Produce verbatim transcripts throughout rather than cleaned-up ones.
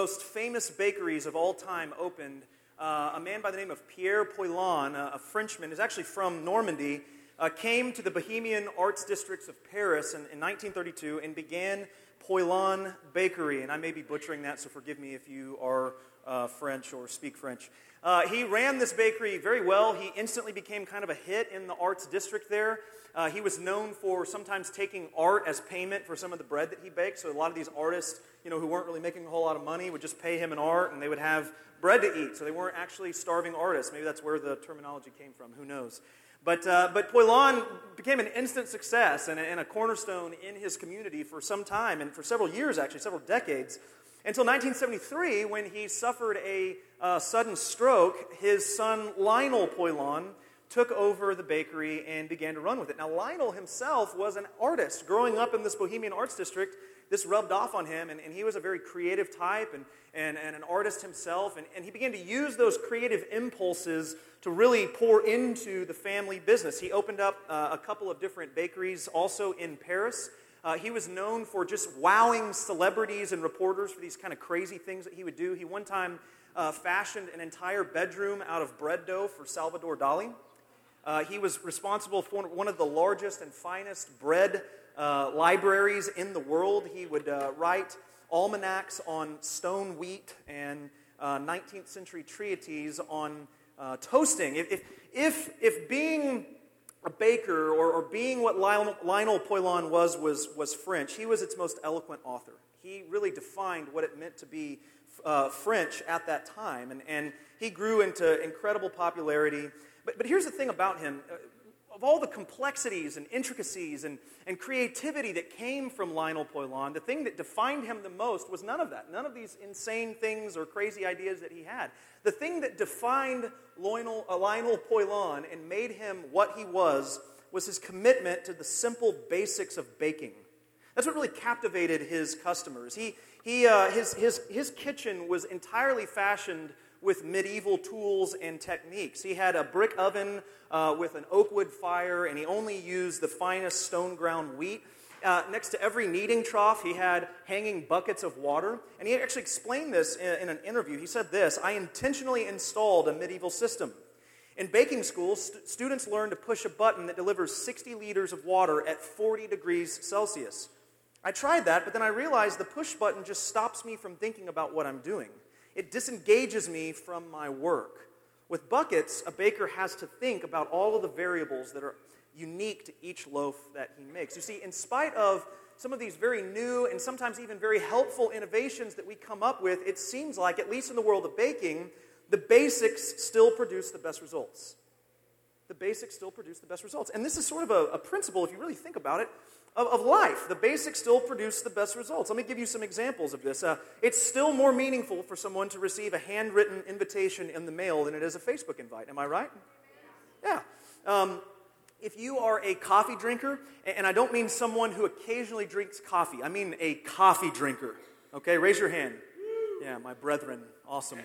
most famous bakeries of all time opened, uh, a man by the name of Pierre Poilâne, a, a Frenchman, is actually from Normandy, uh, came to the Bohemian arts districts of Paris in, in nineteen thirty-two and began Poilâne Bakery. And I may be butchering that, so forgive me if you are uh, French or speak French. Uh, he ran this bakery very well. He instantly became kind of a hit in the arts district there. Uh, he was known for sometimes taking art as payment for some of the bread that he baked. So a lot of these artists, you know, who weren't really making a whole lot of money would just pay him in art, and they would have bread to eat. So they weren't actually starving artists. Maybe that's where the terminology came from. Who knows? But uh, but Poilâne became an instant success and a, and a cornerstone in his community for some time, and for several years, actually, several decades, until nineteen seventy-three, when he suffered a uh, sudden stroke. His son, Lionel Poilâne, took over the bakery and began to run with it. Now, Lionel himself was an artist. Growing up in this Bohemian arts district, this rubbed off on him, and, and he was a very creative type and, and, and an artist himself, and, and he began to use those creative impulses to really pour into the family business. He opened up uh, a couple of different bakeries also in Paris. Uh, he was known for just wowing celebrities and reporters for these kind of crazy things that he would do. He one time uh, fashioned an entire bedroom out of bread dough for Salvador Dali. Uh, he was responsible for one of the largest and finest bread uh, libraries in the world. He would uh, write almanacs on stone wheat and uh, nineteenth century treatises on uh, toasting. If, if, if, if being a baker or, or being what Lionel, Lionel Poilâne was, was was French, he was its most eloquent author. He really defined what it meant to be uh, French at that time, and, and he grew into incredible popularity. But, but here's the thing about him. Of all the complexities and intricacies and, and creativity that came from Lionel Poilâne, the thing that defined him the most was none of that. None of these insane things or crazy ideas that he had. The thing that defined Lionel, uh, Lionel Poilâne and made him what he was was his commitment to the simple basics of baking. That's what really captivated his customers. He, he, uh, his, his, his kitchen was entirely fashioned with medieval tools and techniques. He had a brick oven uh, with an oak wood fire, and he only used the finest stone-ground wheat. Uh, next to every kneading trough, he had hanging buckets of water. And he actually explained this in, in an interview. He said this: "I intentionally installed a medieval system. In baking school, st- students learn to push a button that delivers sixty liters of water at forty degrees Celsius. I tried that, but then I realized the push button just stops me from thinking about what I'm doing. It disengages me from my work. With buckets, a baker has to think about all of the variables that are unique to each loaf that he makes." You see, in spite of some of these very new and sometimes even very helpful innovations that we come up with, it seems like, at least in the world of baking, the basics still produce the best results. The basics still produce the best results. And this is sort of a, a principle, if you really think about it, Of, of life. The basics still produce the best results. Let me give you some examples of this. Uh, it's still more meaningful for someone to receive a handwritten invitation in the mail than it is a Facebook invite. Am I right? Yeah. Um, if you are a coffee drinker, and I don't mean someone who occasionally drinks coffee, I mean a coffee drinker. Okay, raise your hand. Yeah, my brethren. Awesome.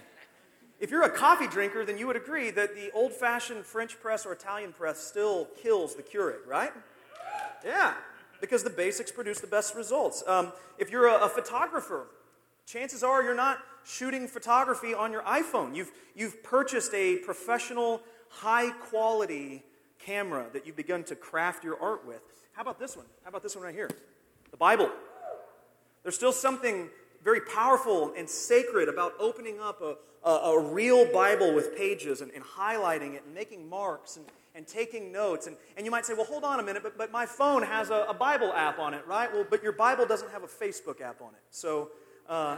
If you're a coffee drinker, then you would agree that the old-fashioned French press or Italian press still kills the Keurig, right? Yeah. Because the basics produce the best results. Um, if you're a, a photographer, chances are you're not shooting photography on your iPhone. You've, you've purchased a professional, high-quality camera that you've begun to craft your art with. How about this one? How about this one right here? The Bible. There's still something very powerful and sacred about opening up a, a, a real Bible with pages and, and highlighting it and making marks and and taking notes. And, and you might say, well, hold on a minute, but, but my phone has a, a Bible app on it, right? Well, but your Bible doesn't have a Facebook app on it. So, uh,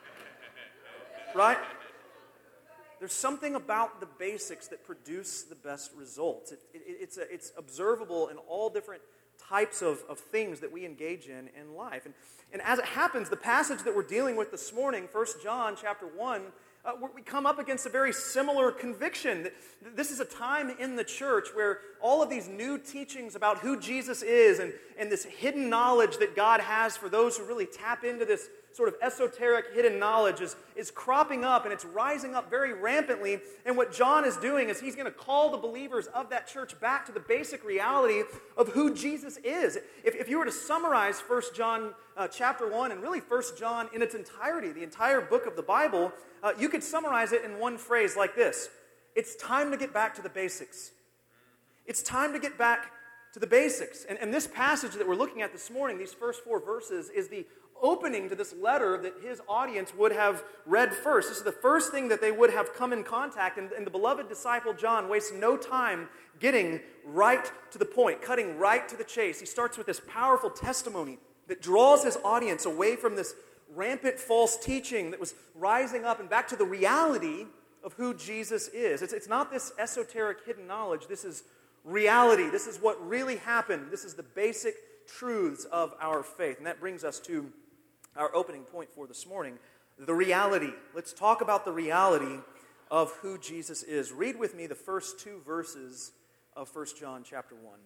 right? There's something about the basics that produce the best results. It, it, it's, a, it's observable in all different types of, of things that we engage in in life. And, and as it happens, the passage that we're dealing with this morning, First John chapter one, Uh, we come up against a very similar conviction. This is a time in the church where all of these new teachings about who Jesus is and, and this hidden knowledge that God has for those who really tap into this sort of esoteric hidden knowledge is, is cropping up, and it's rising up very rampantly. And what John is doing is he's going to call the believers of that church back to the basic reality of who Jesus is. If, if you were to summarize First John uh, chapter one, and really First John in its entirety, the entire book of the Bible, uh, you could summarize it in one phrase like this: it's time to get back to the basics. It's time to get back to the basics. And, and this passage that we're looking at this morning, these first four verses, is the opening to this letter that his audience would have read first. This is the first thing that they would have come in contact, and, and the beloved disciple John wastes no time getting right to the point, cutting right to the chase. He starts with this powerful testimony that draws his audience away from this rampant false teaching that was rising up and back to the reality of who Jesus is. It's, it's not this esoteric hidden knowledge. This is reality. This is what really happened. This is the basic truths of our faith. And that brings us to our opening point for this morning, the reality. Let's talk about the reality of who Jesus is. Read with me the first two verses of First John chapter one.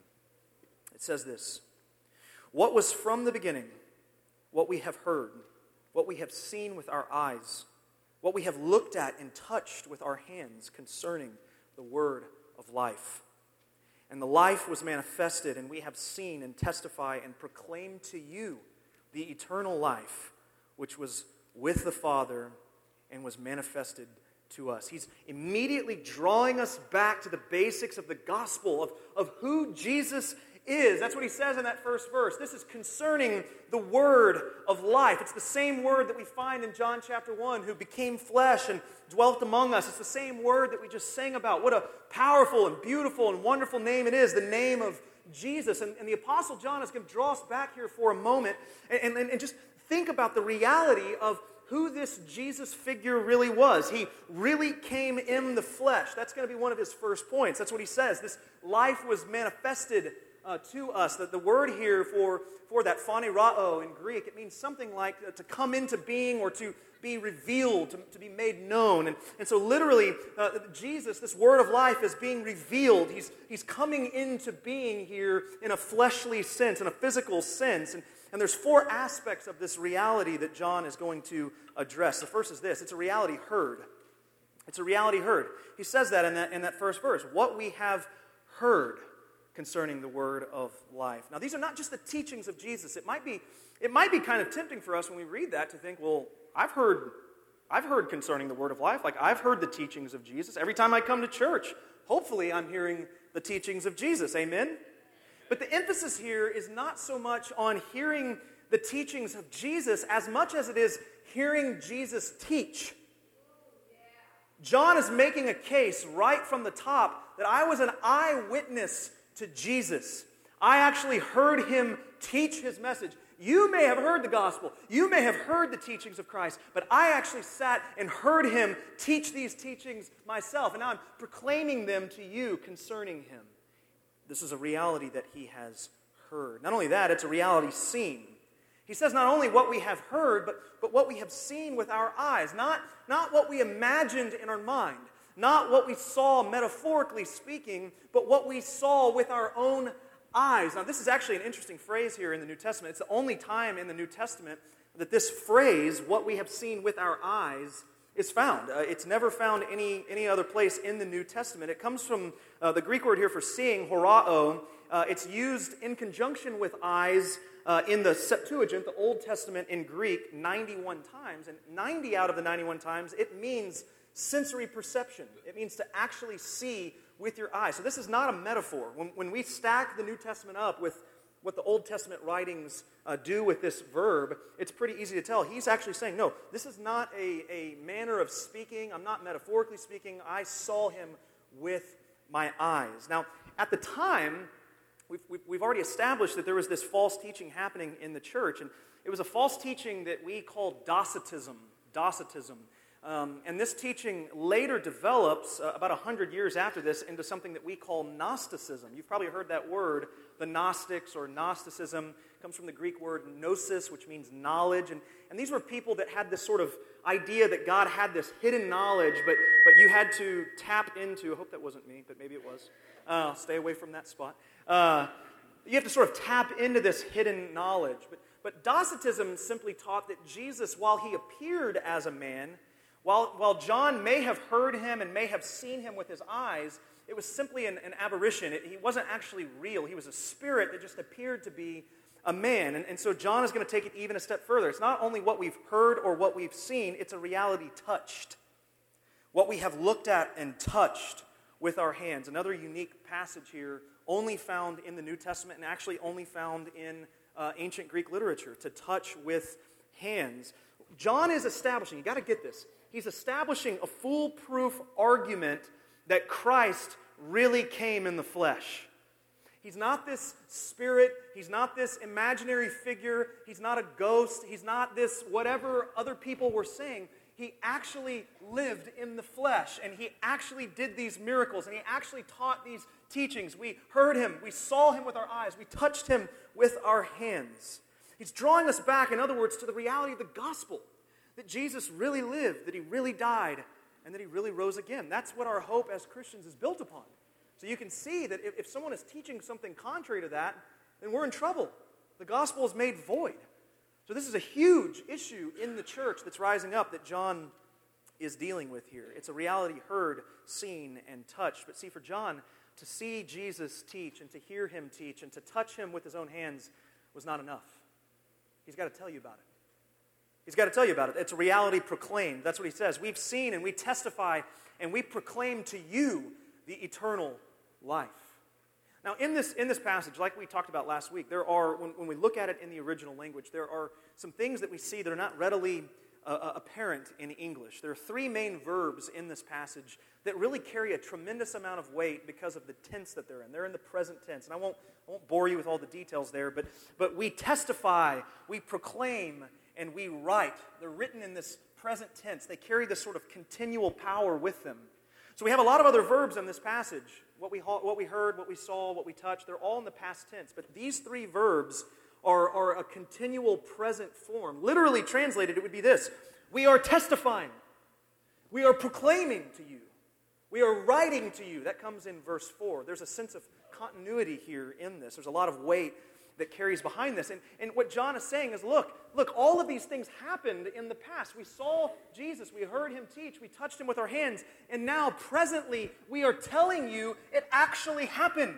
It says this: "What was from the beginning, what we have heard, what we have seen with our eyes, what we have looked at and touched with our hands concerning the word of life. And the life was manifested, and we have seen and testify and proclaim to you the eternal life, which was with the Father and was manifested to us." He's immediately drawing us back to the basics of the gospel, of, of who Jesus is. That's what he says in that first verse. This is concerning the word of life. It's the same word that we find in John chapter one, who became flesh and dwelt among us. It's the same word that we just sang about. What a powerful and beautiful and wonderful name it is, the name of Jesus. And, and the Apostle John is going to draw us back here for a moment and, and, and just think about the reality of who this Jesus figure really was. He really came in the flesh. That's going to be one of his first points. That's what he says. This life was manifested Uh, to us. That the word here for, for that phanerao in Greek, it means something like uh, to come into being or to be revealed, to, to be made known. And, and so literally, uh, Jesus, this word of life, is being revealed. He's, he's coming into being here in a fleshly sense, in a physical sense. And, and there's four aspects of this reality that John is going to address. The first is this: it's a reality heard. It's a reality heard. He says that in that, in that first verse. What we have heard concerning the word of life. Now, these are not just the teachings of Jesus. It might be, it might be kind of tempting for us when we read that to think, well, I've heard, I've heard concerning the word of life. Like, I've heard the teachings of Jesus. Every time I come to church, hopefully I'm hearing the teachings of Jesus. Amen? But the emphasis here is not so much on hearing the teachings of Jesus as much as it is hearing Jesus teach. John is making a case right from the top that I was an eyewitness to Jesus. I actually heard him teach his message. You may have heard the gospel. You may have heard the teachings of Christ, but I actually sat and heard him teach these teachings myself, and now I'm proclaiming them to you concerning him. This is a reality that he has heard. Not only that, it's a reality seen. He says not only what we have heard, but, but what we have seen with our eyes. Not, not what we imagined in our mind. Not what we saw metaphorically speaking, but what we saw with our own eyes. Now, this is actually an interesting phrase here in the New Testament. It's the only time in the New Testament that this phrase, what we have seen with our eyes, is found. Uh, it's never found any, any other place in the New Testament. It comes from uh, the Greek word here for seeing, horao. Uh, it's used in conjunction with eyes uh, in the Septuagint, the Old Testament in Greek, ninety-one times. And ninety out of the ninety-one times, it means sensory perception. It means to actually see with your eyes. So this is not a metaphor. When, when we stack the New Testament up with what the Old Testament writings uh, do with this verb, it's pretty easy to tell. He's actually saying, no, this is not a, a manner of speaking. I'm not metaphorically speaking. I saw him with my eyes. Now, at the time, we've, we've, we've already established that there was this false teaching happening in the church. And it was a false teaching that we call Docetism. Docetism. Um, and this teaching later develops, uh, about one hundred years after this, into something that we call Gnosticism. You've probably heard that word, the Gnostics or Gnosticism. It comes from the Greek word gnosis, which means knowledge. And, and these were people that had this sort of idea that God had this hidden knowledge, but, but you had to tap into, I hope that wasn't me, but maybe it was. Uh, stay away from that spot. Uh, you have to sort of tap into this hidden knowledge. But But Docetism simply taught that Jesus, while he appeared as a man, while, while John may have heard him and may have seen him with his eyes, it was simply an, an aberration. It, he wasn't actually real. He was a spirit that just appeared to be a man. And, and so John is going to take it even a step further. It's not only what we've heard or what we've seen, it's a reality touched. What we have looked at and touched with our hands. Another unique passage here, only found in the New Testament and actually only found in uh, ancient Greek literature, to touch with hands. John is establishing, you got to get this, he's establishing a foolproof argument that Christ really came in the flesh. He's not this spirit, he's not this imaginary figure, he's not a ghost, he's not this whatever other people were saying. He actually lived in the flesh, and he actually did these miracles, and he actually taught these teachings. We heard him, we saw him with our eyes, we touched him with our hands. He's drawing us back, in other words, to the reality of the gospel, that Jesus really lived, that he really died, and that he really rose again. That's what our hope as Christians is built upon. So you can see that if, if someone is teaching something contrary to that, then we're in trouble. The gospel is made void. So this is a huge issue in the church that's rising up that John is dealing with here. It's a reality heard, seen, and touched. But see, for John, to see Jesus teach and to hear him teach and to touch him with his own hands was not enough. He's got to tell you about it. He's got to tell you about it. It's a reality proclaimed. That's what he says. We've seen and we testify and we proclaim to you the eternal life. Now, in this, in this passage, like we talked about last week, there are, when, when we look at it in the original language, there are some things that we see that are not readily uh, apparent in English. There are three main verbs in this passage that really carry a tremendous amount of weight because of the tense that they're in. They're in the present tense. And I won't, I won't bore you with all the details there, but, but we testify, we proclaim, and we write. They're written in this present tense. They carry this sort of continual power with them. So we have a lot of other verbs in this passage. What we, what we heard, what we saw, what we touched, they're all in the past tense. But these three verbs are, are a continual present form. Literally translated, it would be this. We are testifying. We are proclaiming to you. We are writing to you. That comes in verse four. There's a sense of continuity here in this. There's a lot of weight that carries behind this. And, and what John is saying is, look, look, all of these things happened in the past. We saw Jesus, we heard him teach, we touched him with our hands, and now, presently, we are telling you it actually happened.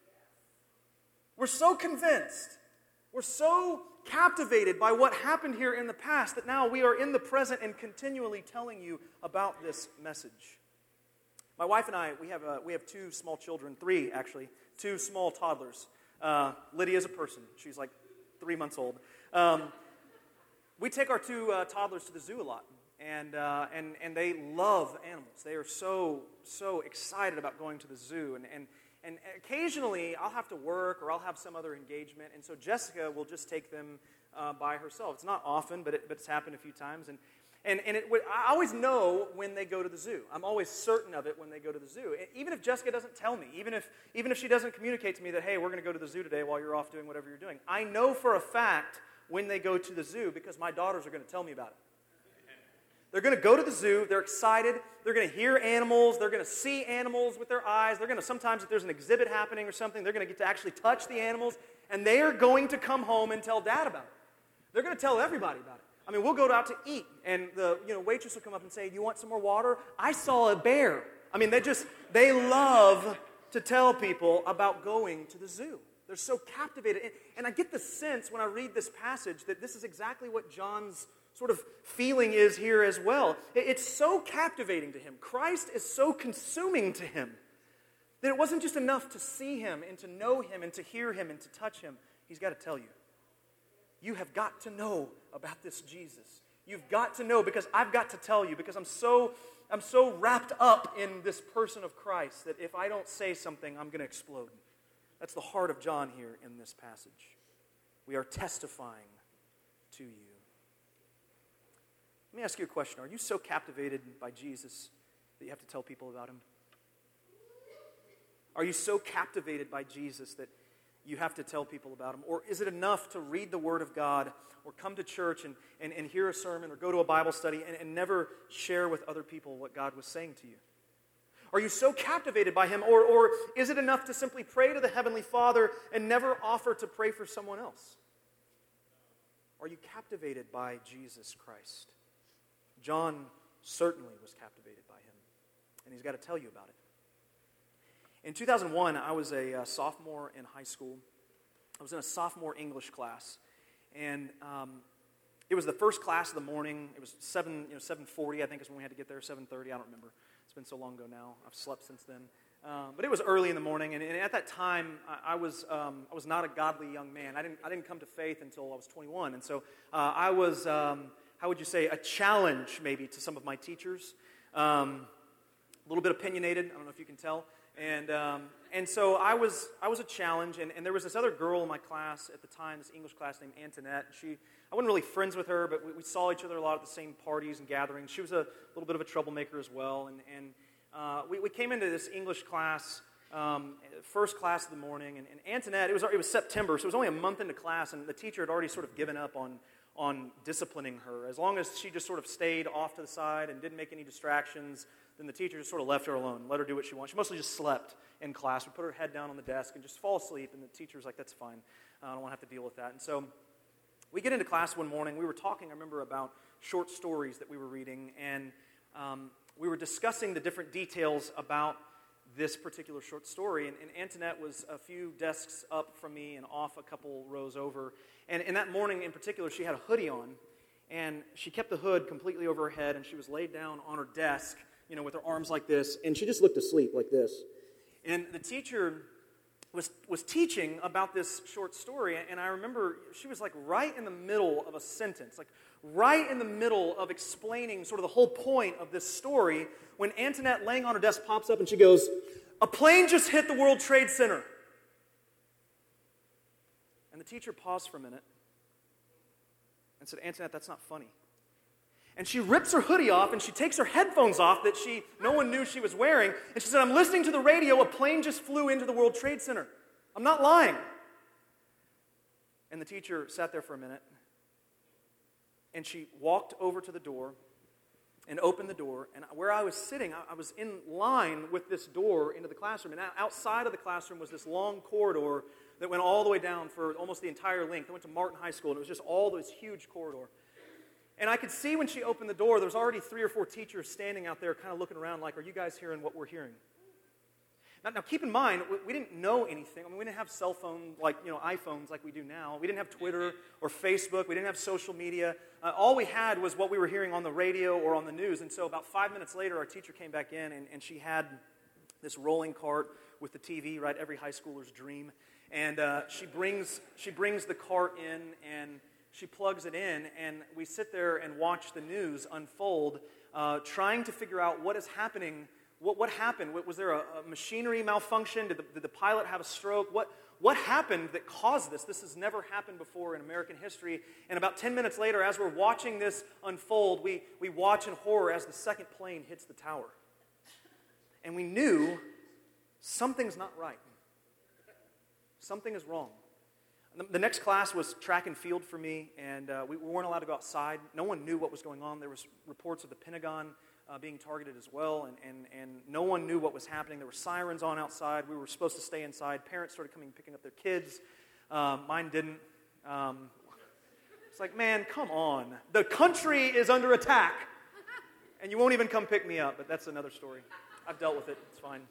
We're so convinced, we're so captivated by what happened here in the past that now we are in the present and continually telling you about this message. My wife and I, we have, uh, we have two small children, three actually, two small toddlers. Uh, Lydia is a person. She's like three months old. Um, we take our two uh, toddlers to the zoo a lot, and uh, and and they love animals. They are so so excited about going to the zoo, and and and occasionally I'll have to work or I'll have some other engagement, and so Jessica will just take them uh, by herself. It's not often, but it, but it's happened a few times, and. And, and it, I always know when they go to the zoo. I'm always certain of it when they go to the zoo. Even if Jessica doesn't tell me, even if, even if she doesn't communicate to me that, hey, we're going to go to the zoo today while you're off doing whatever you're doing. I know for a fact when they go to the zoo because my daughters are going to tell me about it. They're going to go to the zoo. They're excited. They're going to hear animals. They're going to see animals with their eyes. They're going to, sometimes if there's an exhibit happening or something, they're going to get to actually touch the animals. And they are going to come home and tell Dad about it. They're going to tell everybody about it. I mean, we'll go out to eat, and the you know waitress will come up and say, you want some more water? I saw a bear. I mean, they just, they love to tell people about going to the zoo. They're so captivated. And, and I get the sense when I read this passage that this is exactly what John's sort of feeling is here as well. It, it's so captivating to him. Christ is so consuming to him that it wasn't just enough to see him and to know him and to hear him and to touch him. He's got to tell you. You have got to know about this Jesus. You've got to know because I've got to tell you because I'm so I'm so wrapped up in this person of Christ that if I don't say something, I'm going to explode. That's the heart of John here in this passage. We are testifying to you. Let me ask you a question. Are you so captivated by Jesus that you have to tell people about him? Are you so captivated by Jesus that you have to tell people about him? Or is it enough to read the Word of God or come to church and, and, and hear a sermon or go to a Bible study and, and never share with other people what God was saying to you? Are you so captivated by him? Or, or is it enough to simply pray to the Heavenly Father and never offer to pray for someone else? Are you captivated by Jesus Christ? John certainly was captivated by him, and he's got to tell you about it. In two thousand one, I was a uh, sophomore in high school. I was in a sophomore English class, and um, it was the first class of the morning. It was seven, you know, seven forty, I think, is when we had to get there. seven thirty, I don't remember. It's been so long ago now. I've slept since then. Um, but it was early in the morning, and, and at that time, I, I was um, I was not a godly young man. I didn't I didn't come to faith until I was twenty-one, and so uh, I was um, how would you say a challenge maybe to some of my teachers. Um, a little bit opinionated. I don't know if you can tell. And um, and so I was I was a challenge, and, and there was this other girl in my class at the time, this English class named Antoinette. She I wasn't really friends with her, but we, we saw each other a lot at the same parties and gatherings. She was a little bit of a troublemaker as well, and and uh, we we came into this English class, um, first class of the morning, and, and Antoinette. It was it was September, so it was only a month into class, and the teacher had already sort of given up on on disciplining her. As long as she just sort of stayed off to the side and didn't make any distractions, then the teacher just sort of left her alone, let her do what she wanted. She mostly just slept in class. Would put her head down on the desk and just fall asleep, and the teacher was like, that's fine. I don't want to have to deal with that. And so we get into class one morning. We were talking, I remember, about short stories that we were reading, and um, we were discussing the different details about this particular short story. And, and Antoinette was a few desks up from me and off a couple rows over. And, and that morning in particular, she had a hoodie on, and she kept the hood completely over her head, and she was laid down on her desk, you know, with her arms like this, and she just looked asleep like this. And the teacher was was teaching about this short story, and I remember she was like right in the middle of a sentence, like right in the middle of explaining sort of the whole point of this story, when Antoinette, laying on her desk, pops up and she goes, "A plane just hit the World Trade Center." And the teacher paused for a minute and said, "Antoinette, that's not funny." And she rips her hoodie off, and she takes her headphones off that she no one knew she was wearing, and she said, "I'm listening to the radio. A plane just flew into the World Trade Center. I'm not lying." And the teacher sat there for a minute, and she walked over to the door and opened the door, and where I was sitting, I was in line with this door into the classroom, and outside of the classroom was this long corridor that went all the way down for almost the entire length. I went to Martin High School, and it was just all this huge corridor. And I could see when she opened the door, there was already three or four teachers standing out there kind of looking around like, are you guys hearing what we're hearing? Now, now keep in mind, we, we didn't know anything. I mean, we didn't have cell phones like, you know, iPhones like we do now. We didn't have Twitter or Facebook. We didn't have social media. Uh, all we had was what we were hearing on the radio or on the news. And so about five minutes later, our teacher came back in, and, and she had this rolling cart with the T V, right? Every high schooler's dream. And uh, she brings she brings the cart in, and she plugs it in, and we sit there and watch the news unfold, uh, trying to figure out what is happening. What what happened? Was there a, a machinery malfunction? Did the, did the pilot have a stroke? What what happened that caused this? This has never happened before in American history. And about ten minutes later, as we're watching this unfold, we, we watch in horror as the second plane hits the tower. And we knew something's not right. Something is wrong. The next class was track and field for me, and uh, we weren't allowed to go outside. No one knew what was going on. There was reports of the Pentagon uh, being targeted as well, and, and, and no one knew what was happening. There were sirens on outside. We were supposed to stay inside. Parents started coming and picking up their kids. Um, mine didn't. Um, it's like, man, come on. The country is under attack, and you won't even come pick me up, but that's another story. I've dealt with it. It's fine.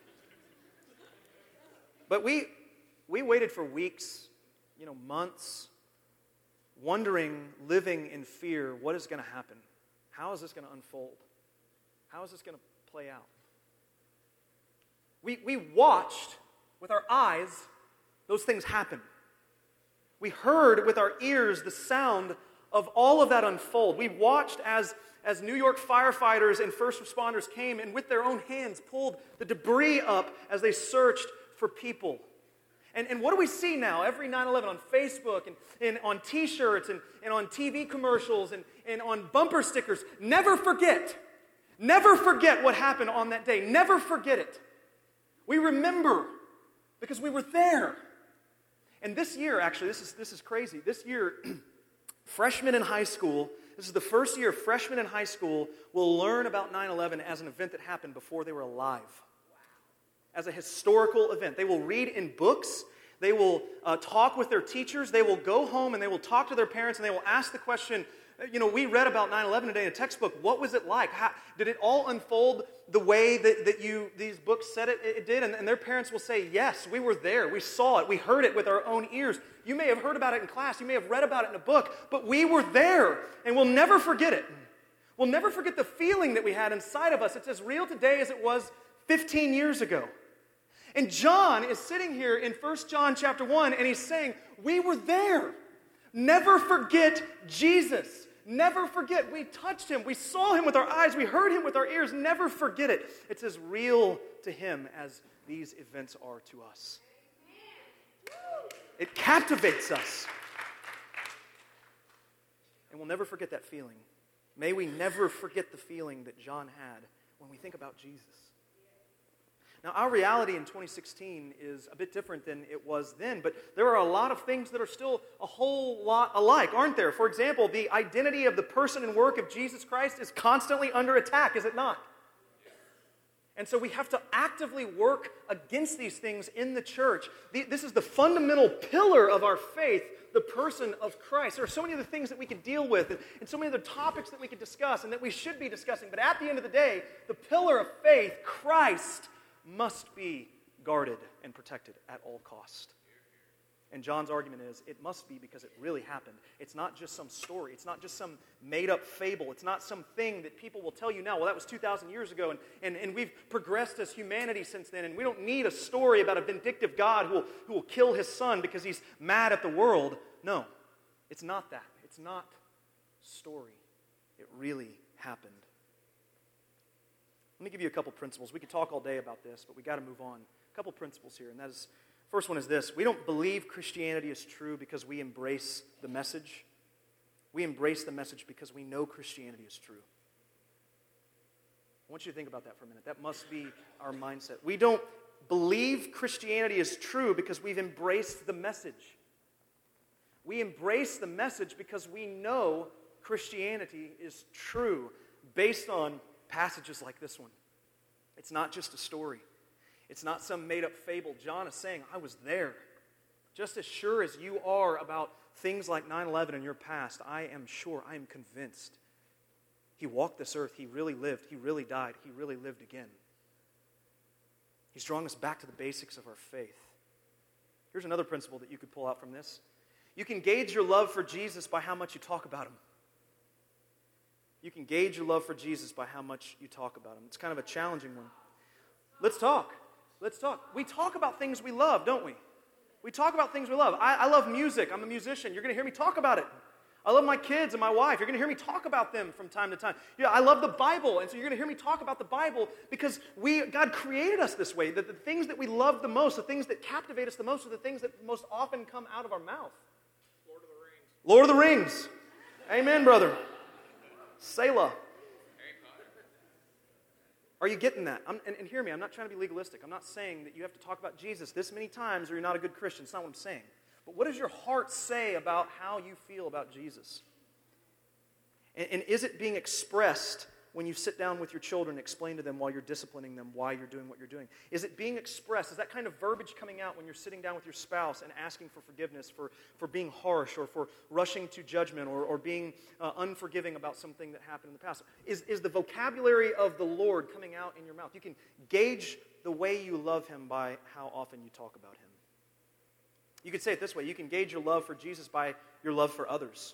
But we we waited for weeks, you know, months, wondering, living in fear, what is going to happen? How is this going to unfold? How is this going to play out? We, we watched with our eyes those things happen. We heard with our ears the sound of all of that unfold. We watched as, as New York firefighters and first responders came and with their own hands pulled the debris up as they searched for people. And, and what do we see now? Every nine eleven on Facebook and, and on T-shirts and, and on T V commercials and, and on bumper stickers. Never forget. Never forget what happened on that day. Never forget it. We remember because we were there. And this year, actually, this is this is crazy. This year, freshmen in high school, this is the first year freshmen in high school will learn about nine eleven as an event that happened before they were alive. As a historical event. They will read in books They will uh, talk with their teachers. They will go home and they will talk to their parents and they will ask the question, you know, we read about nine eleven today in a textbook. What was it like? How, did it all unfold the way that, that you these books said it, it did? And, and their parents will say, yes, we were there. We saw it. We heard it with our own ears. You may have heard about it in class. You may have read about it in a book. But we were there, and we'll never forget it. We'll never forget the feeling that we had inside of us. It's as real today as it was fifteen years ago. And John is sitting here in First John chapter one, and he's saying, we were there. Never forget Jesus. Never forget. We touched him. We saw him with our eyes. We heard him with our ears. Never forget it. It's as real to him as these events are to us. It captivates us. And we'll never forget that feeling. May we never forget the feeling that John had when we think about Jesus. Now, our reality in twenty sixteen is a bit different than it was then, but there are a lot of things that are still a whole lot alike, aren't there? For example, the identity of the person and work of Jesus Christ is constantly under attack, is it not? And so we have to actively work against these things in the church. This is the fundamental pillar of our faith, the person of Christ. There are so many other things that we could deal with and so many other topics that we could discuss and that we should be discussing. But at the end of the day, the pillar of faith, Christ, must be guarded and protected at all cost. And John's argument is, it must be because it really happened. It's not just some story. It's not just some made-up fable. It's not some thing that people will tell you now, well, that was two thousand years ago, and, and, and we've progressed as humanity since then, and we don't need a story about a vindictive God who will, who will kill his son because he's mad at the world. No, it's not that. It's not story. It really happened. Let me give you a couple principles. We could talk all day about this, but we got to move on. A couple principles here, and that is, first one is this. We don't believe Christianity is true because we embrace the message. We embrace the message because we know Christianity is true. I want you to think about that for a minute. That must be our mindset. We don't believe Christianity is true because we've embraced the message. We embrace the message because we know Christianity is true based on passages like this one. It's not just a story. It's not some made-up fable. John is saying, I was there. Just as sure as you are about things like nine eleven in your past, I am sure, I am convinced. He walked this earth. He really lived. He really died. He really lived again. He's drawing us back to the basics of our faith. Here's another principle that you could pull out from this. You can gauge your love for Jesus by how much you talk about him. You can gauge your love for Jesus by how much you talk about him. It's kind of a challenging one. Let's talk. Let's talk. We talk about things we love, don't we? We talk about things we love. I, I love music. I'm a musician. You're going to hear me talk about it. I love my kids and my wife. You're going to hear me talk about them from time to time. Yeah, I love the Bible, and so you're going to hear me talk about the Bible because we God created us this way. That the things that we love the most, the things that captivate us the most, are the things that most often come out of our mouth. Lord of the Rings. Lord of the Rings. Amen, brother. Selah. Are you getting that? I'm, and, and hear me, I'm not trying to be legalistic. I'm not saying that you have to talk about Jesus this many times or you're not a good Christian. It's not what I'm saying. But what does your heart say about how you feel about Jesus? And, and is it being expressed when you sit down with your children and explain to them while you're disciplining them why you're doing what you're doing? Is it being expressed? Is that kind of verbiage coming out when you're sitting down with your spouse and asking for forgiveness for, for being harsh or for rushing to judgment or, or being uh, unforgiving about something that happened in the past? Is, is the vocabulary of the Lord coming out in your mouth? You can gauge the way you love him by how often you talk about him. You could say it this way. You can gauge your love for Jesus by your love for others.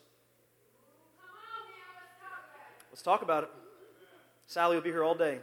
Let's talk about it. Sally will be here all day.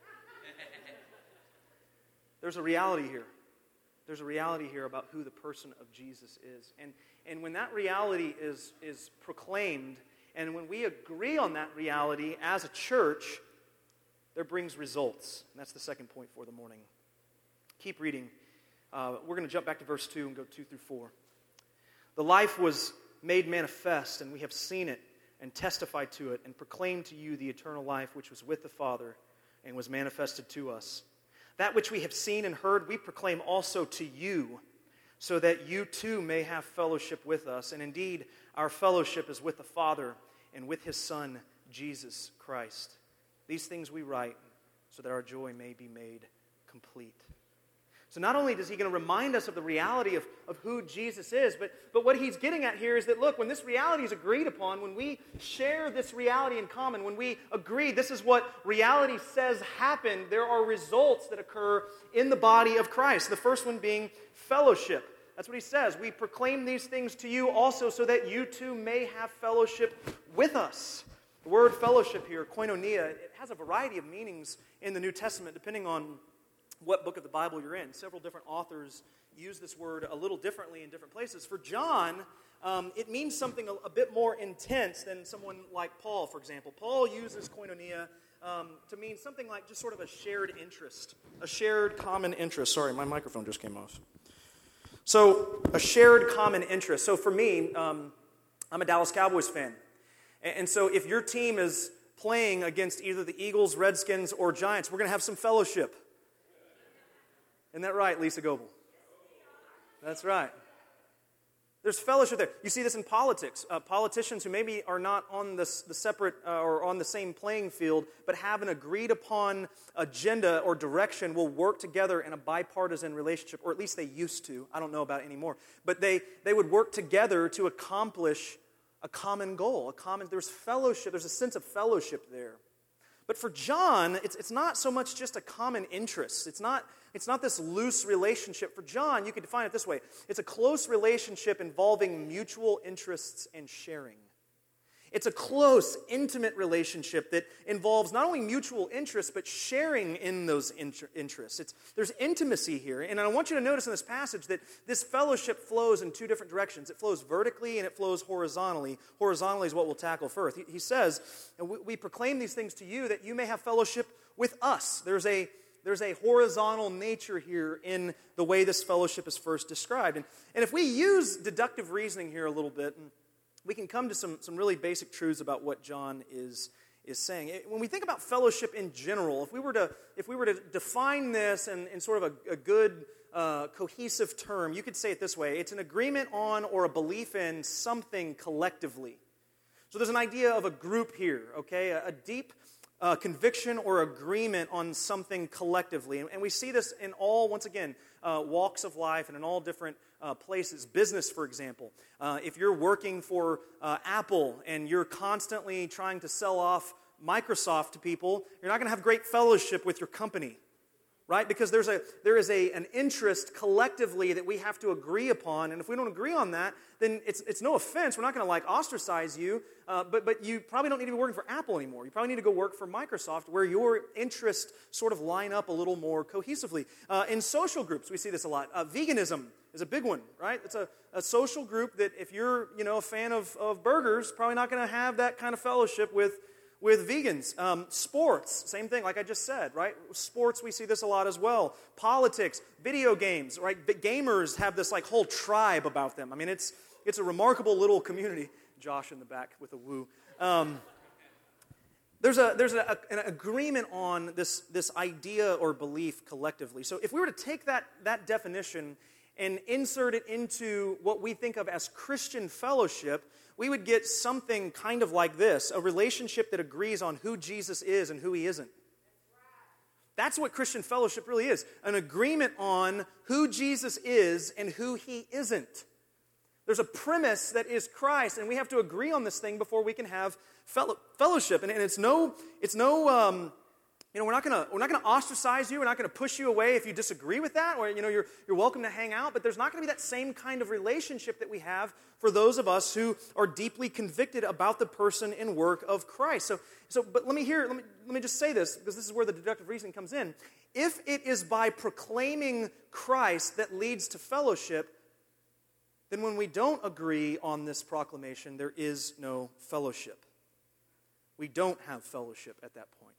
There's a reality here. There's a reality here about who the person of Jesus is. And, and when that reality is, is proclaimed, and when we agree on that reality as a church, there brings results. And that's the second point for the morning. Keep reading. Uh, we're going to jump back to verse two and go two through four. The life was made manifest, and we have seen it, and testify to it, and proclaim to you the eternal life which was with the Father and was manifested to us. That which we have seen and heard we proclaim also to you, so that you too may have fellowship with us. And indeed, our fellowship is with the Father and with his Son, Jesus Christ. These things we write so that our joy may be made complete. So not only is he going to remind us of the reality of, of who Jesus is, but, but what he's getting at here is that, look, when this reality is agreed upon, when we share this reality in common, when we agree this is what reality says happened, there are results that occur in the body of Christ. The first one being fellowship. That's what he says. We proclaim these things to you also so that you too may have fellowship with us. The word fellowship here, koinonia, it has a variety of meanings in the New Testament depending on what book of the Bible you're in. Several different authors use this word a little differently in different places. For John, um, it means something a, a bit more intense than someone like Paul, for example. Paul uses koinonia um, to mean something like just sort of a shared interest, a shared common interest. Sorry, my microphone just came off. So, a shared common interest. So for me, um, I'm a Dallas Cowboys fan. And, and so if your team is playing against either the Eagles, Redskins, or Giants, we're going to have some fellowship. Isn't that right, Lisa Goebel? That's right. There's fellowship there. You see this in politics. Uh, politicians who maybe are not on this, the separate uh, or on the same playing field, but have an agreed upon agenda or direction will work together in a bipartisan relationship, or at least they used to. I don't know about it anymore. But they, they would work together to accomplish a common goal. A common. There's fellowship. There's a sense of fellowship there. But for John, it's, it's not so much just a common interest. It's not, it's not this loose relationship. For John, you could define it this way. It's a close relationship involving mutual interests and sharing. It's a close, intimate relationship that involves not only mutual interests, but sharing in those inter- interests. It's, there's intimacy here. And I want you to notice in this passage that this fellowship flows in two different directions. It flows vertically and it flows horizontally. Horizontally is what we'll tackle first. He, he says, we, we proclaim these things to you that you may have fellowship with us. There's a There's a horizontal nature here in the way this fellowship is first described. And, and if we use deductive reasoning here a little bit, and we can come to some, some really basic truths about what John is, is saying. When we think about fellowship in general, if we were to, if we were to define this in, in sort of a, a good, uh, cohesive term, you could say it this way. It's an agreement on or a belief in something collectively. So there's an idea of a group here, okay? A, a deep uh, conviction or agreement on something collectively. And, and we see this in all, once again, uh, walks of life and in all different Uh, places. Business, for example. Uh, if you're working for uh, Apple and you're constantly trying to sell off Microsoft to people, you're not going to have great fellowship with your company, right? Because there's a there is a an interest collectively that we have to agree upon, and if we don't agree on that, then it's it's no offense. We're not going to like ostracize you, uh, but but you probably don't need to be working for Apple anymore. You probably need to go work for Microsoft, where your interests sort of line up a little more cohesively. Uh, in social groups, we see this a lot. Uh, veganism is a big one, right? It's a, a social group that if you're, you know, a fan of, of burgers, probably not going to have that kind of fellowship with, with vegans. Um, sports, same thing, like I just said, right? Sports, we see this a lot as well. Politics, video games, right? The gamers have this like whole tribe about them. I mean, it's it's a remarkable little community. Josh in the back with a woo. Um, There's a there's a, an agreement on this, this idea or belief collectively. So if we were to take that, that definition and insert it into what we think of as Christian fellowship, we would get something kind of like this, a relationship that agrees on who Jesus is and who he isn't. That's what Christian fellowship really is, an agreement on who Jesus is and who he isn't. There's a premise that is Christ, and we have to agree on this thing before we can have fellow, fellowship. And, and it's no, it's no, um, you know, we're not gonna we're not gonna ostracize you. We're not gonna push you away if you disagree with that, or you know, you're you're welcome to hang out. But there's not gonna be that same kind of relationship that we have for those of us who are deeply convicted about the person and work of Christ. So, so, but let me hear. Let me let me just say this, because this is where the deductive reasoning comes in. If it is by proclaiming Christ that leads to fellowship, then when we don't agree on this proclamation, there is no fellowship. We don't have fellowship at that point.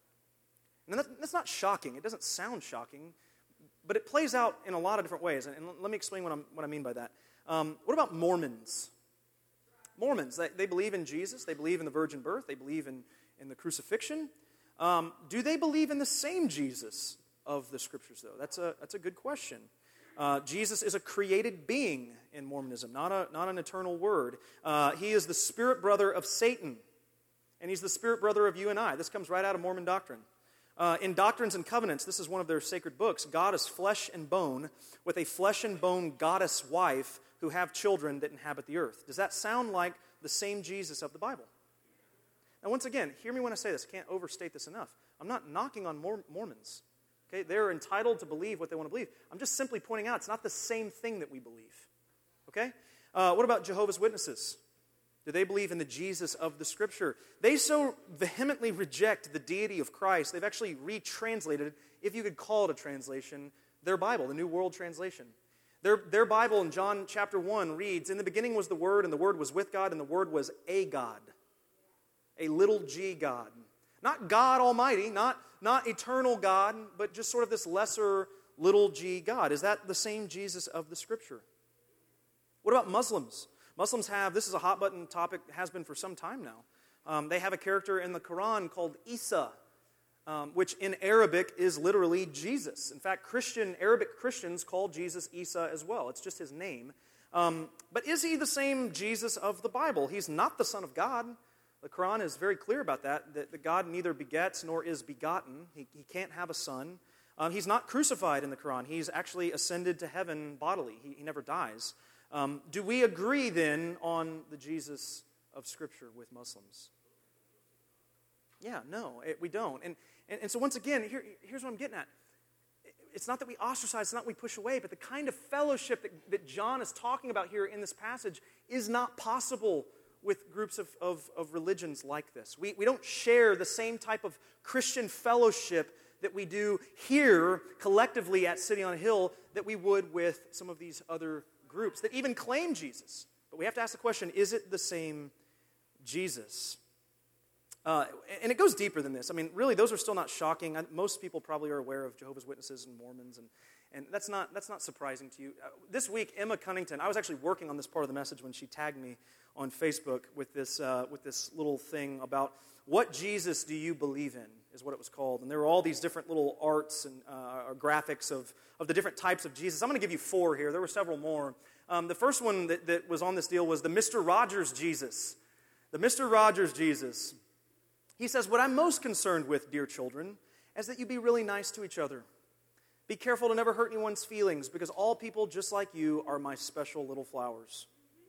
And that's, that's not shocking. It doesn't sound shocking, but it plays out in a lot of different ways. And, and let me explain what, I'm, what I mean by that. Um, what about Mormons? Mormons, they, they believe in Jesus. They believe in the virgin birth. They believe in, in the crucifixion. Um, do they believe in the same Jesus of the Scriptures, though? That's a, that's a good question. Uh, Jesus is a created being in Mormonism, not, a, not an eternal word. Uh, he is the spirit brother of Satan, and he's the spirit brother of you and I. This comes right out of Mormon doctrine. Uh, in Doctrines and Covenants, this is one of their sacred books. God is flesh and bone, with a flesh and bone goddess wife who have children that inhabit the earth. Does that sound like the same Jesus of the Bible? Now, once again, hear me when I say this. I can't overstate this enough. I'm not knocking on Mor- Mormons. Okay, they're entitled to believe what they want to believe. I'm just simply pointing out it's not the same thing that we believe. Okay? Uh, what about Jehovah's Witnesses? Do they believe in the Jesus of the Scripture? They so vehemently reject the deity of Christ, they've actually retranslated, if you could call it a translation, their Bible, the New World Translation. Their, their Bible in John chapter one reads, "In the beginning was the Word, and the Word was with God, and the Word was a God." A little g God. Not God Almighty, not, not eternal God, but just sort of this lesser little g God. Is that the same Jesus of the Scripture? What about Muslims? Muslims have, this is a hot-button topic, has been for some time now. Um, they have a character in the Quran called Isa, um, which in Arabic is literally Jesus. In fact, Christian Arabic Christians call Jesus Isa as well. It's just his name. Um, but is he the same Jesus of the Bible? He's not the Son of God. The Quran is very clear about that, that, that God neither begets nor is begotten. He, he can't have a son. Um, he's not crucified in the Quran. He's actually ascended to heaven bodily. He, he never dies. Um, do we agree then on the Jesus of Scripture with Muslims? Yeah, no, it, we don't. And, and and so once again, here, here's what I'm getting at. It's not that we ostracize, it's not that we push away, but the kind of fellowship that, that John is talking about here in this passage is not possible with groups of, of, of religions like this. We, we don't share the same type of Christian fellowship that we do here collectively at City on a Hill that we would with some of these other groups that even claim Jesus. But we have to ask the question, is it the same Jesus? Uh, and it goes deeper than this. I mean, really, those are still not shocking. Most people probably are aware of Jehovah's Witnesses and Mormons, and, and that's not that's not surprising to you. Uh, this week, Emma Cunnington, I was actually working on this part of the message when she tagged me on Facebook with this uh, with this little thing about what Jesus do you believe in, is what it was called. And there were all these different little arts and uh, or graphics of, of the different types of Jesus. I'm going to give you four here. There were several more. Um, the first one that, that was on this deal was the Mister Rogers Jesus. The Mister Rogers Jesus. He says, "What I'm most concerned with, dear children, is that you be really nice to each other. Be careful to never hurt anyone's feelings, because all people just like you are my special little flowers."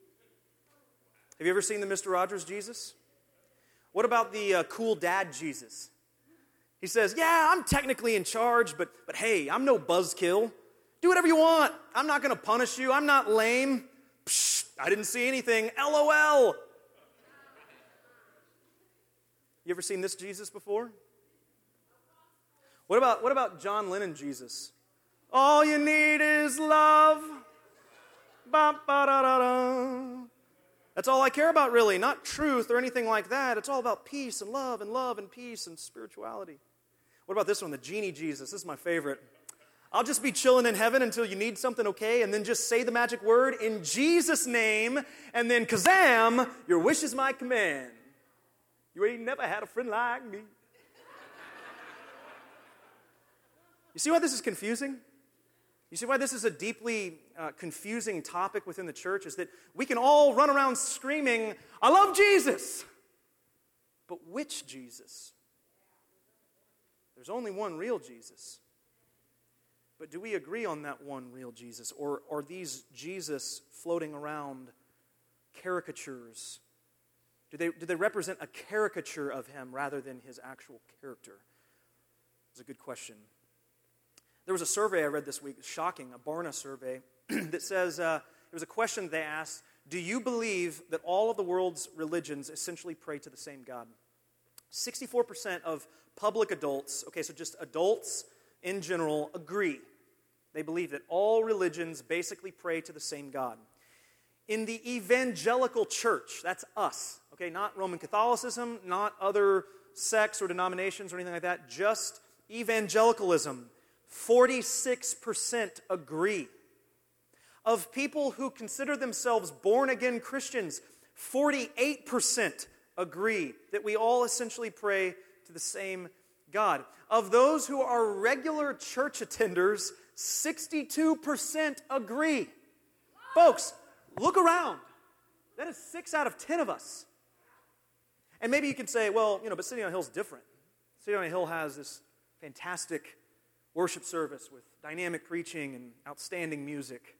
Have you ever seen the Mister Rogers Jesus? What about the uh, cool dad Jesus? He says, "Yeah, I'm technically in charge, but, but hey, I'm no buzzkill. Do whatever you want. I'm not going to punish you. I'm not lame. Psh, I didn't see anything. LOL. You ever seen this Jesus before? What about, what about John Lennon Jesus? All you need is love. Ba-ba-da-da-da. That's all I care about, really. Not truth or anything like that. It's all about peace and love and love and peace and spirituality. What about this one, the genie Jesus? This is my favorite. I'll just be chilling in heaven until you need something, okay? And then just say the magic word in Jesus' name, and then kazam, your wish is my command. You ain't never had a friend like me. You see why this is confusing? You see why this is a deeply uh, confusing topic within the church? Is that we can all run around screaming, "I love Jesus!" But which Jesus? There's only one real Jesus. But do we agree on that one real Jesus? Or are these Jesus floating around caricatures? Do they, do they represent a caricature of him rather than his actual character? It's a good question. There was a survey I read this week, shocking, a Barna survey, that says, uh, it was a question they asked, do you believe that all of the world's religions essentially pray to the same God? sixty-four percent of public adults, okay, so just adults in general, agree. They believe that all religions basically pray to the same God. In the evangelical church, that's us, okay, not Roman Catholicism, not other sects or denominations or anything like that, just evangelicalism, forty-six percent agree. Of people who consider themselves born-again Christians, forty-eight percent agree that we all essentially pray to the same God. Of those who are regular church attenders, sixty-two percent agree. Folks, look around. That is six out of ten of us. And maybe you can say, well, you know, but City on a Hill is different. City on a Hill has this fantastic worship service with dynamic preaching and outstanding music.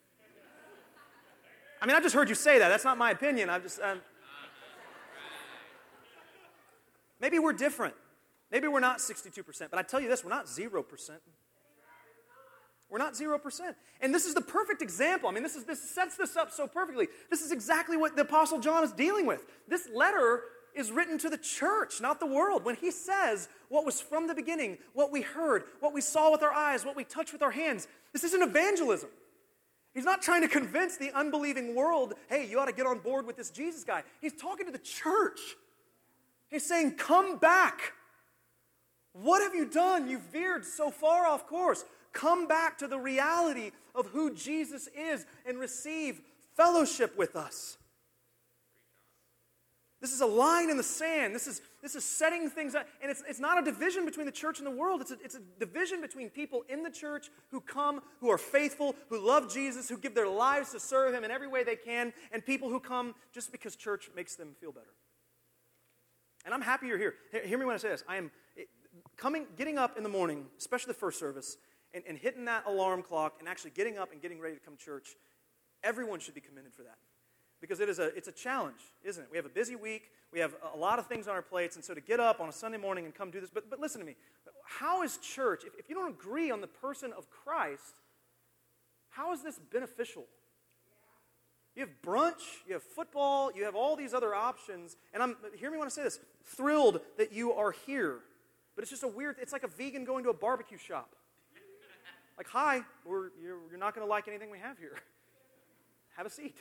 I mean, I just heard you say that. That's not my opinion. I'm just... Um, maybe we're different. Maybe we're not sixty-two percent. But I tell you this, we're not zero percent. We're not zero percent. And this is the perfect example. I mean, this is this sets this up so perfectly. This is exactly what the Apostle John is dealing with. This letter is written to the church, not the world. When he says what was from the beginning, what we heard, what we saw with our eyes, what we touched with our hands, this isn't evangelism. He's not trying to convince the unbelieving world, hey, you ought to get on board with this Jesus guy. He's talking to the church. He's saying, come back. What have you done? You've veered so far off course. Come back to the reality of who Jesus is and receive fellowship with us. This is a line in the sand. This is, this is setting things up. And it's, it's not a division between the church and the world. It's a, it's a division between people in the church who come, who are faithful, who love Jesus, who give their lives to serve Him in every way they can, and people who come just because church makes them feel better. And I'm happy you're here. Hear me when I say this. I am coming, getting up in the morning, especially the first service, and, and hitting that alarm clock and actually getting up and getting ready to come to church. Everyone should be commended for that. Because it is a, it's a challenge, isn't it? We have a busy week. We have a lot of things on our plates. And so to get up on a Sunday morning and come do this. But, but listen to me. How is church, if, if you don't agree on the person of Christ, how is this beneficial? You have brunch, you have football, you have all these other options. And I'm, hear me when I say this, thrilled that you are here. But it's just a weird, it's like a vegan going to a barbecue shop. Like, hi, we're, you're, you're not going to like anything we have here. Have a seat.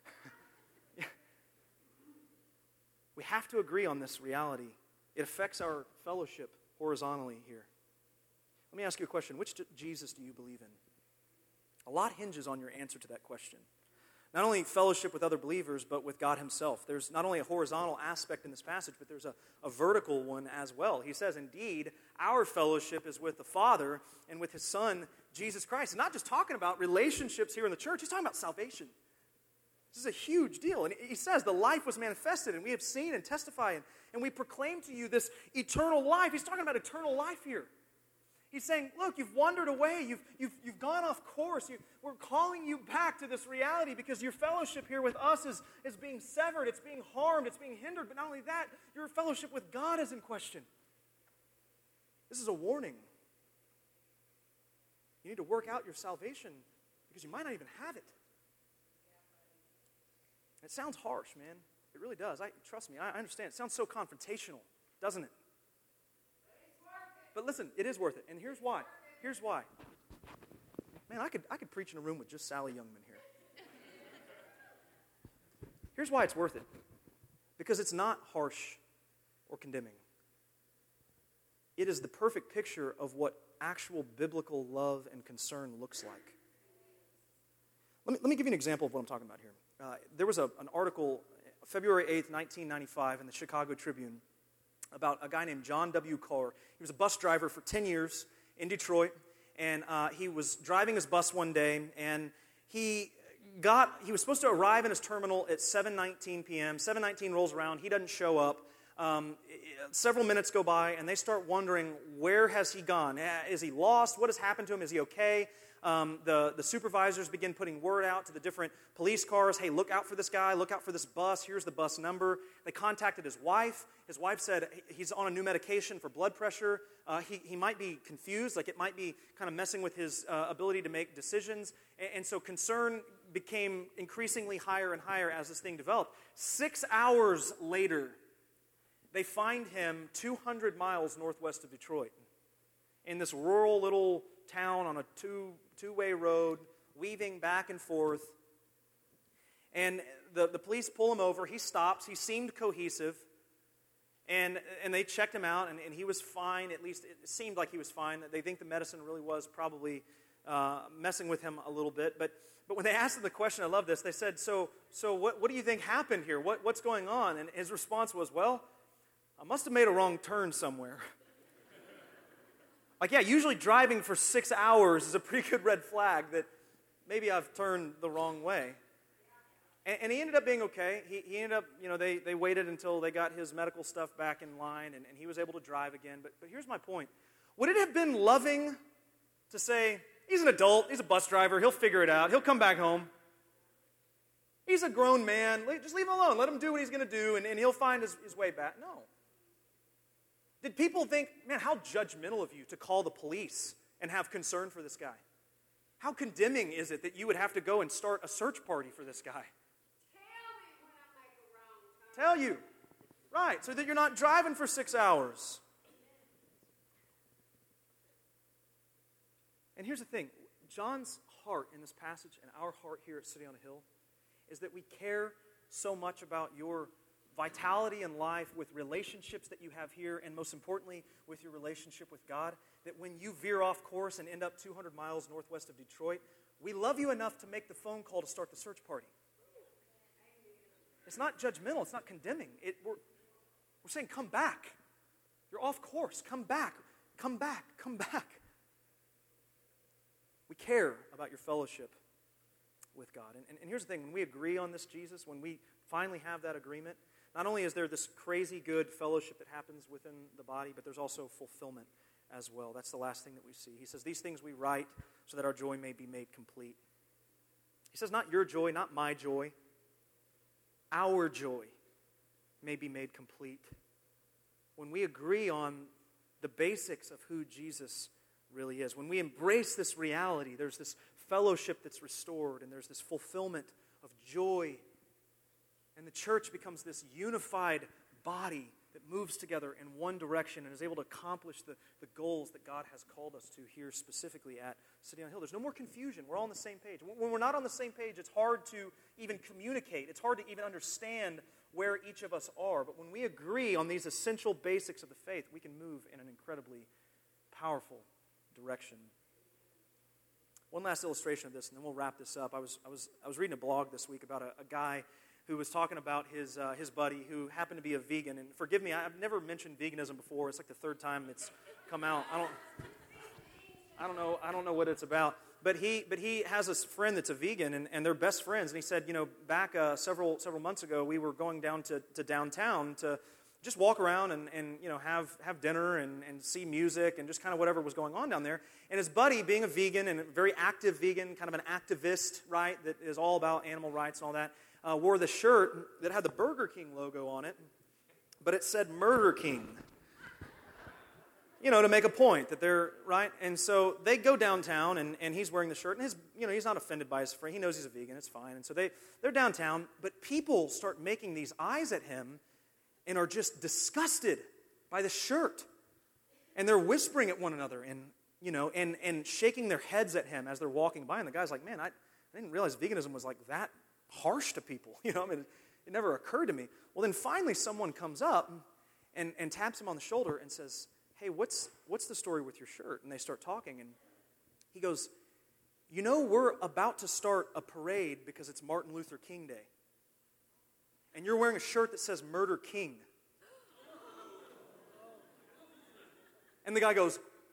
We have to agree on this reality. It affects our fellowship horizontally here. Let me ask you a question. Which Jesus do you believe in? A lot hinges on your answer to that question. Not only fellowship with other believers, but with God Himself. There's not only a horizontal aspect in this passage, but there's a, a vertical one as well. He says, indeed, our fellowship is with the Father and with His Son, Jesus Christ. And not just talking about relationships here in the church, He's talking about salvation. This is a huge deal. And He says the life was manifested, and we have seen and testified, and, and we proclaim to you this eternal life. He's talking about eternal life here. He's saying, look, you've wandered away. You've, you've, you've gone off course. You, we're calling you back to this reality because your fellowship here with us is, is being severed. It's being harmed. It's being hindered. But not only that, your fellowship with God is in question. This is a warning. You need to work out your salvation because you might not even have it. It sounds harsh, man. It really does. I trust me, I understand. It sounds so confrontational, doesn't it? But listen, it is worth it. And here's why. Here's why. Man, I could I could preach in a room with just Sally Youngman here. Here's why it's worth it. Because it's not harsh or condemning. It is the perfect picture of what actual biblical love and concern looks like. Let me, let me give you an example of what I'm talking about here. Uh, there was a, an article, February eighth, nineteen ninety-five, in the Chicago Tribune about a guy named John W. Carr. He was a bus driver for ten years in Detroit, and uh, he was driving his bus one day, and he got, he was supposed to arrive in his terminal at seven nineteen p.m. seven nineteen rolls around, he doesn't show up. Um, several minutes go by, and they start wondering, where has he gone? Is he lost? What has happened to him? Is he okay? Um, the, the supervisors begin putting word out to the different police cars, hey, look out for this guy, look out for this bus, here's the bus number. They contacted his wife. His wife said he's on a new medication for blood pressure. Uh, he, he might be confused, like it might be kind of messing with his uh, ability to make decisions. And, and so concern became increasingly higher and higher as this thing developed. Six hours later, they find him two hundred miles northwest of Detroit in this rural little town on a two, two-way road, weaving back and forth. And the, the police pull him over. He stops. He seemed cohesive. And, and they checked him out, and, and he was fine. At least it seemed like he was fine. They think the medicine really was probably uh, messing with him a little bit. But but when they asked him the question, I love this, they said, so so what, what do you think happened here? What, what's going on? And his response was, well, I must have made a wrong turn somewhere. Like, yeah, usually driving for six hours is a pretty good red flag that maybe I've turned the wrong way. And, and he ended up being okay. He, he ended up, you know, they, they waited until they got his medical stuff back in line, and, and he was able to drive again. But, but here's my point. would it have been loving to say, he's an adult, he's a bus driver, he'll figure it out, he'll come back home. He's a grown man, just leave him alone, let him do what he's going to do, and, and he'll find his, his way back. No. Did people think, man, how judgmental of you to call the police and have concern for this guy? How condemning is it that you would have to go and start a search party for this guy? Tell you. Right, so that you're not driving for six hours. And here's the thing. John's heart in this passage and our heart here at City on a Hill is that we care so much about your vitality in life with relationships that you have here, and most importantly, with your relationship with God, that when you veer off course and end up two hundred miles northwest of Detroit, we love you enough to make the phone call to start the search party. It's not judgmental. It's not condemning. It, we're, we're saying, come back. You're off course. Come back. Come back. Come back. We care about your fellowship with God. And, and, and here's the thing. When we agree on this Jesus, when we finally have that agreement, not only is there this crazy good fellowship that happens within the body, but there's also fulfillment as well. That's the last thing that we see. He says, these things we write so that our joy may be made complete. He says, not your joy, not my joy. Our joy may be made complete. When we agree on the basics of who Jesus really is, when we embrace this reality, there's this fellowship that's restored, and there's this fulfillment of joy. And the church becomes this unified body that moves together in one direction and is able to accomplish the, the goals that God has called us to here specifically at City on a Hill. There's no more confusion. We're all on the same page. When we're not on the same page, it's hard to even communicate. It's hard to even understand where each of us are. But when we agree on these essential basics of the faith, we can move in an incredibly powerful direction. One last illustration of this, and then we'll wrap this up. I was I was I was reading a blog this week about a, a guy who was talking about his uh, his buddy who happened to be a vegan. And forgive me, I've never mentioned veganism before. It's like the third time it's come out. I don't I don't know I don't know what it's about. But he but he has a friend that's a vegan, and, and they're best friends. And he said, you know, back uh, several several months ago, we were going down to, to downtown to just walk around and, and you know have have dinner and, and see music and just kind of whatever was going on down there. And his buddy, being a vegan and a very active vegan, kind of an activist, right, that is all about animal rights and all that, uh, wore the shirt that had the Burger King logo on it, but it said Murder King. You know, to make a point that they're, right? And so they go downtown, and, and he's wearing the shirt, and his, you know, he's not offended by his friend. He knows he's a vegan, it's fine. And so they, they're downtown, but people start making these eyes at him and are just disgusted by the shirt. And they're whispering at one another and, you know, and, and shaking their heads at him as they're walking by. And the guy's like, man, I, I didn't realize veganism was like that harsh to people. You know, I mean, it, it never occurred to me. Well, then finally someone comes up and, and taps him on the shoulder and says, hey, what's what's the story with your shirt? And they start talking, and he goes, you know, we're about to start a parade because it's Martin Luther King Day. And you're wearing a shirt that says Murder King. And the guy goes,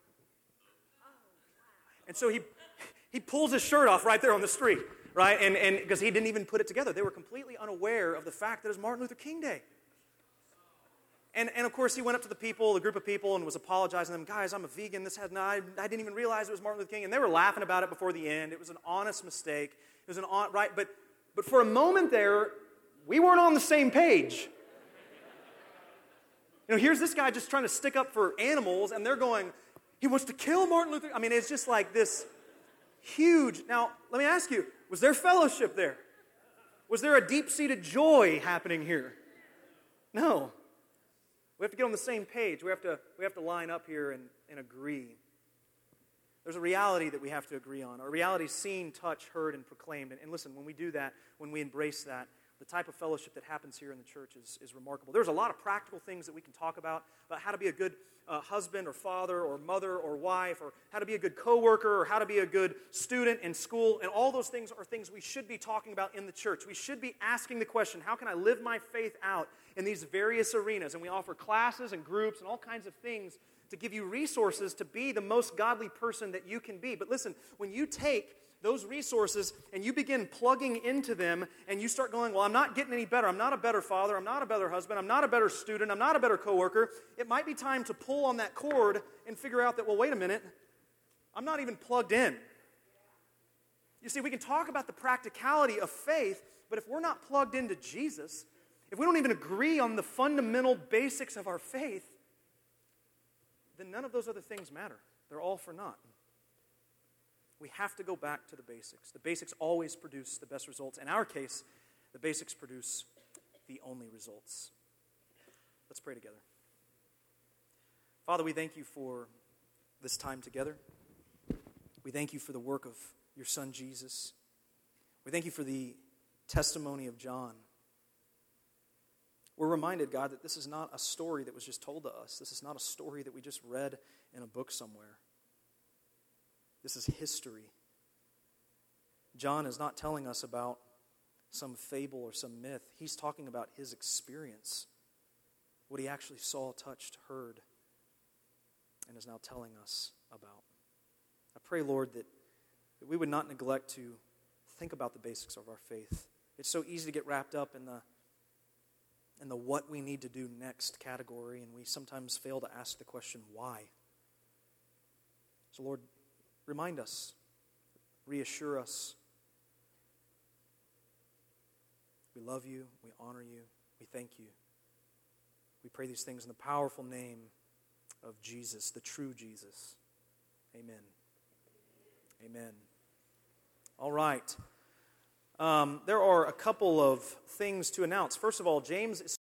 and so he he pulls his shirt off right there on the street, right? And and because he didn't even put it together. They were completely unaware of the fact that it was Martin Luther King Day. And, and of course, he went up to the people, the group of people, and was apologizing to them. Guys, I'm a vegan. This had not, I, I didn't even realize it was Martin Luther King. And they were laughing about it before the end. It was an honest mistake. It was an on, right. But but for a moment there, we weren't on the same page. You know, here's this guy just trying to stick up for animals, and they're going, he wants to kill Martin Luther. I mean, it's just like this huge. Now, let me ask you, was there fellowship there? Was there a deep-seated joy happening here? No. We have to get on the same page. We have to, we have to line up here and, and agree. There's a reality that we have to agree on. A reality seen, touched, heard, and proclaimed. And, and listen, when we do that, when we embrace that, the type of fellowship that happens here in the church is, is remarkable. There's a lot of practical things that we can talk about, about how to be a good uh, husband or father or mother or wife, or how to be a good coworker, or how to be a good student in school. And all those things are things we should be talking about in the church. We should be asking the question, how can I live my faith out in these various arenas? And we offer classes and groups and all kinds of things to give you resources to be the most godly person that you can be. But listen, when you take those resources and you begin plugging into them and you start going, well, I'm not getting any better. I'm not a better father. I'm not a better husband. I'm not a better student. I'm not a better coworker. It might be time to pull on that cord and figure out that, well, wait a minute. I'm not even plugged in. You see, we can talk about the practicality of faith, but if we're not plugged into Jesus, if we don't even agree on the fundamental basics of our faith, then none of those other things matter. They're all for naught. We have to go back to the basics. The basics always produce the best results. In our case, the basics produce the only results. Let's pray together. Father, we thank you for this time together. We thank you for the work of your Son, Jesus. We thank you for the testimony of John. We're reminded, God, that this is not a story that was just told to us. This is not a story that we just read in a book somewhere. This is history. John is not telling us about some fable or some myth. He's talking about his experience, what he actually saw, touched, heard, and is now telling us about. I pray, Lord, that, that we would not neglect to think about the basics of our faith. It's so easy to get wrapped up in the, in the what we need to do next category, and we sometimes fail to ask the question, why? So, Lord, remind us, reassure us. We love you, we honor you, we thank you. We pray these things in the powerful name of Jesus, the true Jesus. Amen. Amen. All right. Um, there are a couple of things to announce. First of all, James is